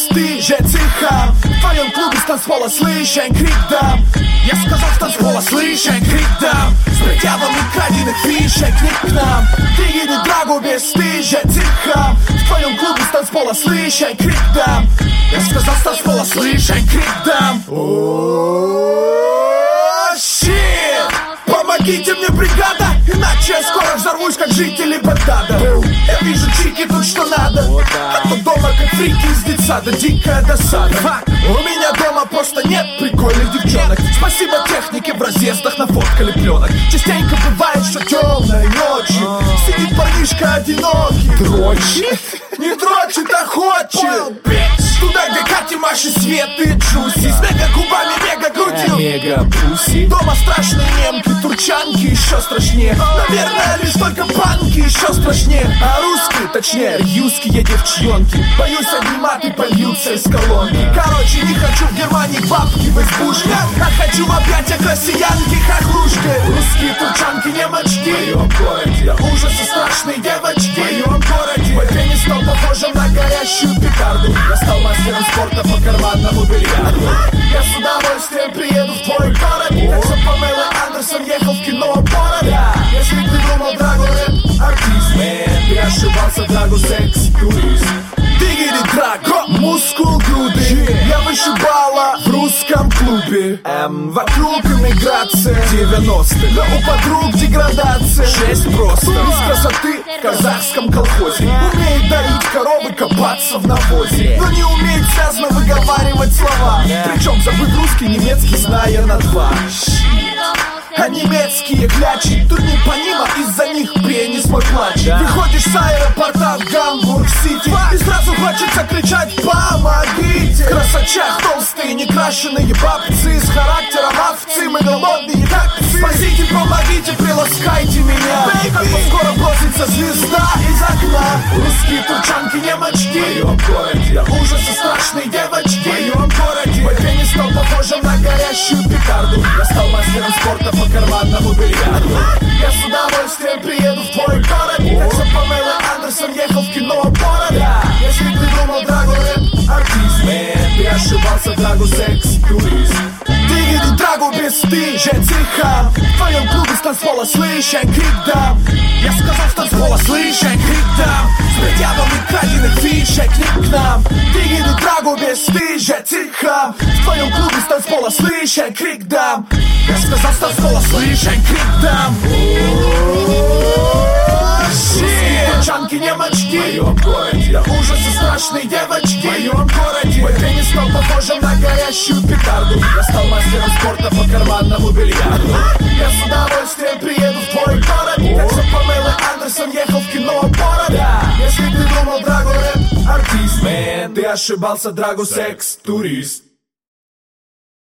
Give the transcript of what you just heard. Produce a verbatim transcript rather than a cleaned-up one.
без, ты же цеха. В твоем клубе с танцпола слышен крик дам. Я сказал с танцпола слышен крик дам. С предъявами краденных фишек не к нам. Ты едет драгу без, ты же цеха. В твоем клубе с танцпола слышен крик дам. Я сказал с танцпола слышен крик дам. Помогите мне, бригада, иначе я скоро взорвусь, как жители Багдада. Я вижу чики тут что надо, а то дома как фрики из детсада. Дикая досада. У меня дома просто нет прикольных девчонок. Спасибо технике в разъездах нафоткали пленок. Частенько бывает, что темной ночью сидит парнишка одинокий. Дрочит, не дрочит, а хочет. Туда, где Кати, Маши, Светы, Джуси. С мега губами, мега грудью, мега пуси. Дома страшные немки, турчанки еще страшнее. Наверное, лишь только панки еще страшнее. А русские, точнее, рьюские девчонки, боюсь, одни маты польются из колонки. Короче, не хочу в Германии бабки в избушках, а хочу в объятиях россиянки хохлушки. Русские турчанки, немочки в моем городе. Ужасы страшные девочки в моем городе. Мой пенис стал похожим на горящую петарду. Я стал мастером спорта по карманному бильярду. Я с удовольствием приеду в твой город, так что Памела Андерсон ехал в кино «Бород». Если ты думал, Драгу рэп артист, мэн, ты ошибался, Драгу секс-турист. Дигери Драго, мускул груди. Я вышибала в русском клубе. Эм, вокруг иммиграция девяностых, но у подруг деградация. Шесть просто. Из красоты в казахском колхозе. Умеет дарить коровы, копаться в навозе, но не умеет связно выговаривать слова. Причем забыв русский, немецкий, зная на два. А немецкие клячи тут непонимо, из-за них пенис мой плачет. Выходишь с аэропорта в Гамбург-Сити и сразу хочется кричать «Помогите!». В красочах толстые некрашенные бабцы, с характером овцы, мы голодные как псы. Спасите, помогите, приласкайте меня, а то скоро бросится звезда из окна. Русские турчанки, немочки в моем городе. Ужасы страшные девочки в моем городе. Мой пенис стал похожим на горящую петарду. Я стал мастером спорта по карманному бильярду. Я с удовольствием приеду в твой город, так что Памела Андерсон ехал в кино «Бород». Если ты думал, Драгу рэп артист, мэн, ты ошибался, Драгу секс-турист. Дигери Драгу без, ты же цеха. В твоем клубе с танцпола слышен крик дам. Я сказал с танцпола слышен крик дам. С предъявами краденных фишек не к нам. Дигери Драгу без, ты же цеха. В твоем клубе с танцпола слышен крик дам. Я сказал с танцпола слышен крик дам. Русские турчанки, немочки в моем городе. Ужасы страшные девочки в моем городе. Мой пенис стал похожим на горящую петарду. Я стал мастером спорта по карманному бильярду. Я с удовольствием приеду в твой город, так что Памела Андерсон ехал в кино «Бород». Если ты думал, Драгу рэп артист, мэн, ты ошибался, Драгу секс-турист.